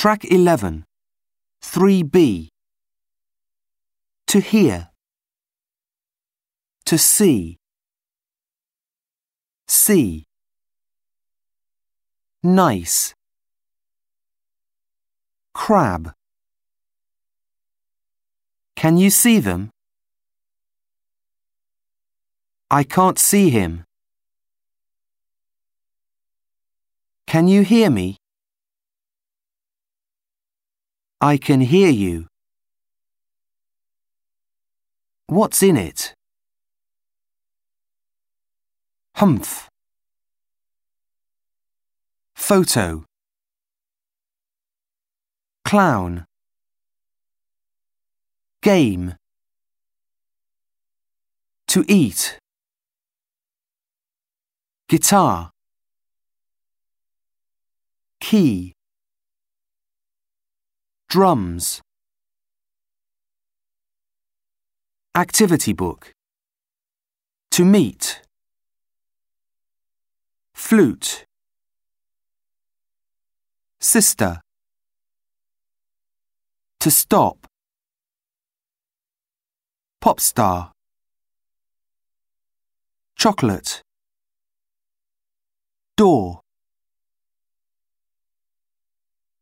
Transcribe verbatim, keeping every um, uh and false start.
Track eleven. three B. To hear. To see. See. Nice. Crab. Can you see them? I can't see him. Can you hear me? I can hear you. What's in it? Humph. Photo. Clown. Game. To eat. Guitar. Key. Drums. Activity book. To meet. Flute. Sister. To stop. Pop star. Chocolate. Door.